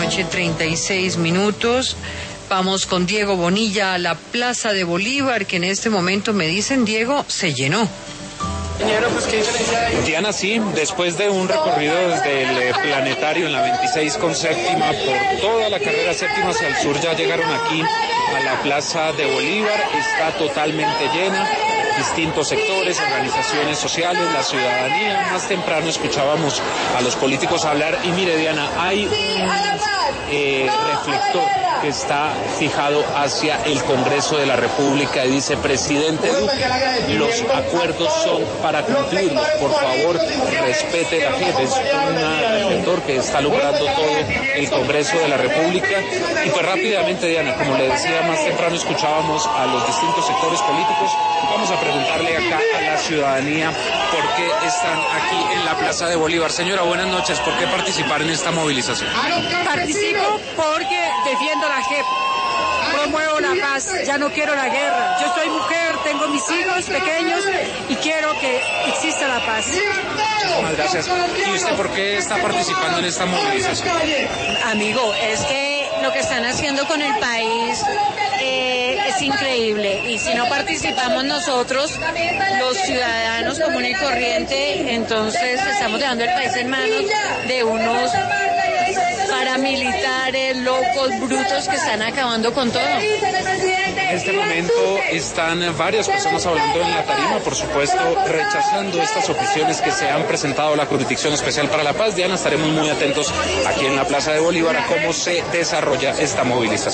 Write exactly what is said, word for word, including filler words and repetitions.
noche, treinta y seis minutos. Vamos con Diego Bonilla a la Plaza de Bolívar, que en este momento me dicen, Diego, se llenó. Diana, sí, después de un recorrido desde el planetario en la veintiséis con séptima por toda la carrera séptima hacia el sur, ya llegaron aquí a la Plaza de Bolívar. Está totalmente llena, distintos sectores, organizaciones sociales, la ciudadanía. Más temprano escuchábamos a los políticos hablar y mire, Diana, hay un eh, reflector que está fijado hacia el Congreso de la República y dice: presidente Duque, los acuerdos son para cumplirlos, por favor respete la gente. Es un reflector que está alumbrando todo el Congreso de la República. Y pues rápidamente, Diana, como le decía, más temprano escuchábamos a los distintos sectores políticos. Vamos a preguntarle acá a la ciudadanía por qué están aquí en la Plaza de Bolívar. Señora, buenas noches, ¿por qué participar en esta movilización? Participo porque defiendo la J E P, promuevo la paz, ya no quiero la guerra. Yo soy mujer, tengo mis hijos pequeños y quiero que exista la paz. Muchas gracias. ¿Y usted por qué está participando en esta movilización? Amigo, es que lo que están haciendo con el país eh, es increíble, y si no participamos nosotros, los ciudadanos comunes y corriente, entonces estamos dejando el país en manos de unos paramilitares, locos, brutos que están acabando con todo. En este momento están varias personas hablando en la tarima, por supuesto, rechazando estas opciones que se han presentado a la Jurisdicción Especial para la Paz. Diana, estaremos muy atentos aquí en la Plaza de Bolívar a cómo se desarrolla esta movilización.